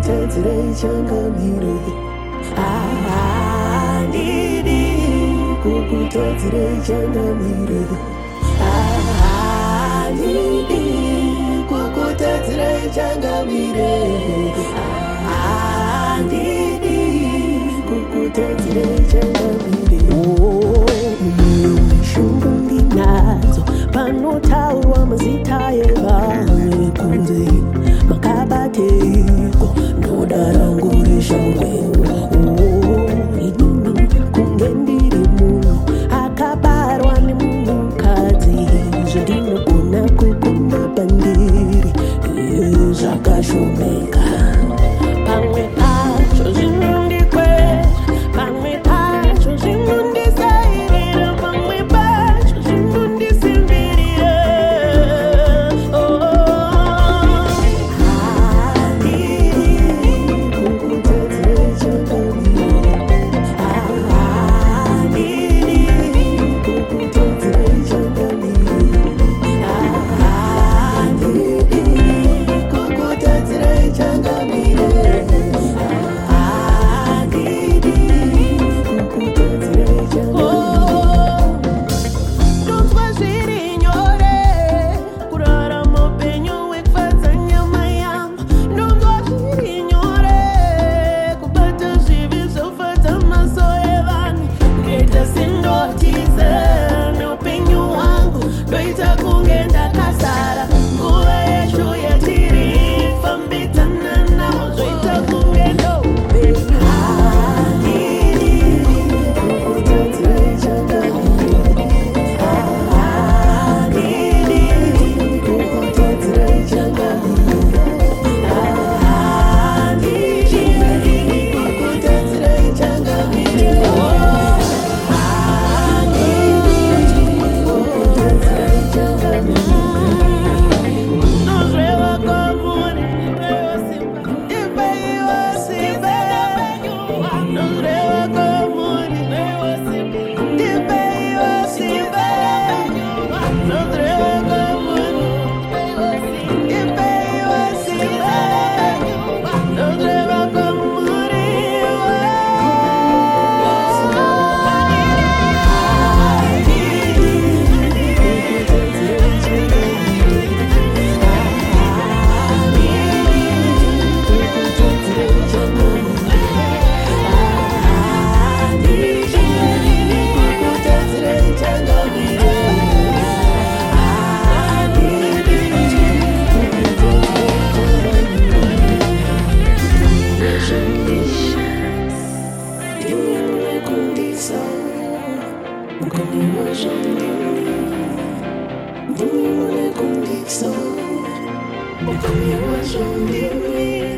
kukutadzire changamire handidi kukutadzire changamire handidi kukutadzire changamire handidi kukutadzire changamire shungu ndinadzo panotaurwa mazita evamwe kunze makabateko ndoda rangu reshangwewo inini kunge ndiri munhu akabarwa nemunhukadzi zvandinogona kukunda pandiri zvakashomeka pamwe pacho zvinondikwezva pamwe pacho zvinondisairira pamwe pacho zvinondisimbirira handidi kukutadzire changamire handidi kukutadzire changamire handidi kukutadzire changamire handidi kukutadzire changamire ndonzwa zviri nyore kurarama upenyu hwekufadza nyama yangu ndonzwa zviri nyore kubata zvivi zvofadza maso evanhu ndoita sendotiza neupenyu hwangu ndoita kunge ndakasara nguva yacho yatiri fambidzana nawo zvoita kunge ndoupenyu handidi kukutadzire changamire handidi kukutadzire changamire handidi kukutadzire changamire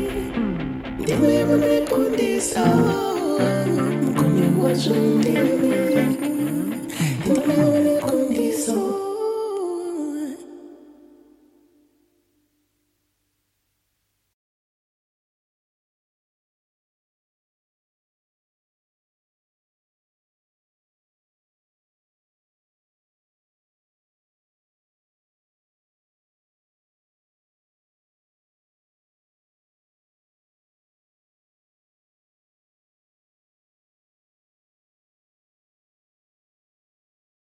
Ndimwe mune kundiso, mukoni wazvondimi